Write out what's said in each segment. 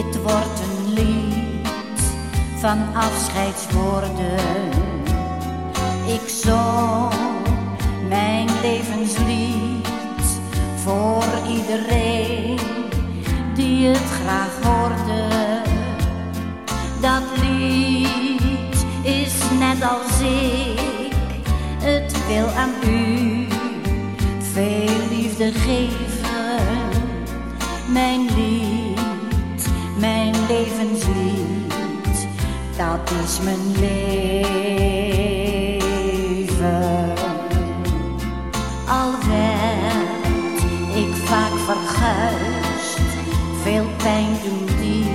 Dit wordt een lied van afscheidswoorden. Ik zong mijn levenslied voor iedereen die het graag hoorde. Dat lied is net als ik, het wil aan u veel liefde geven. Mijn lied, mijn levenslied, dat is mijn leven. Al werd ik vaak verguisd, veel pijn doen die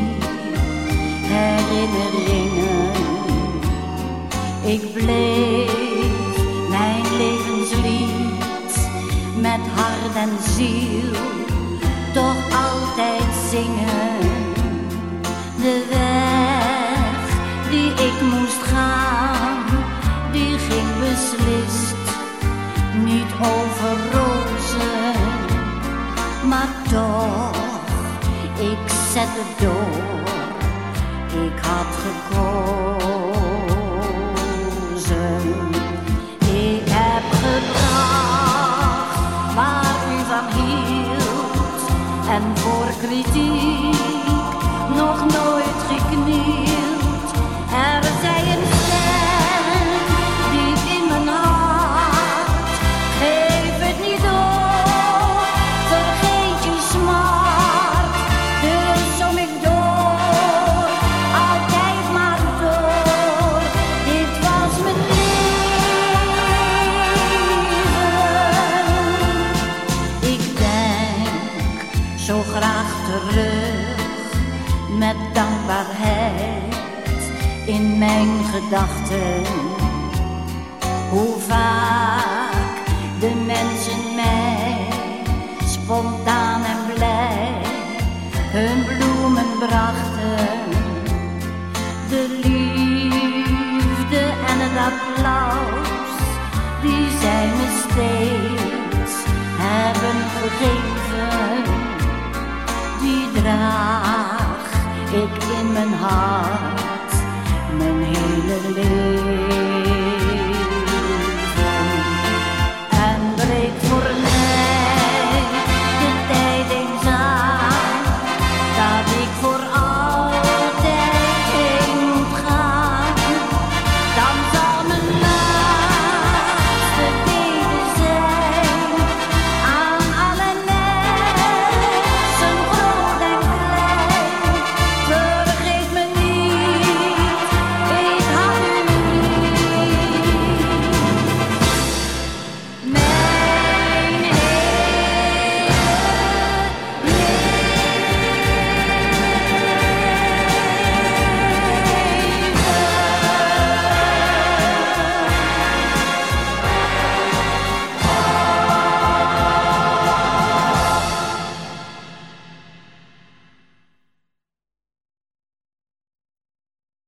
herinneringen. Ik bleef mijn levenslied met hart en ziel toch altijd zingen. De weg die ik moest gaan, die ging beslist niet over rozen, maar toch, ik zette door, ik had gekozen. Ik heb gebracht waar u van hield en voor kritiek nog nooit geknield. Er zei een stem diep in mijn hart, geef het niet op, vergeet je smart. Dus zong ik door, altijd maar door, dit was mijn leven. Ik denk zo graag terug met dankbaarheid in mijn gedachten, hoe vaak de mensen mij spontaan en blij hun bloemen brachten. De liefde en het applaus die zij me steeds hebben gegeven, die draag ik in mijn hart mijn hele leven.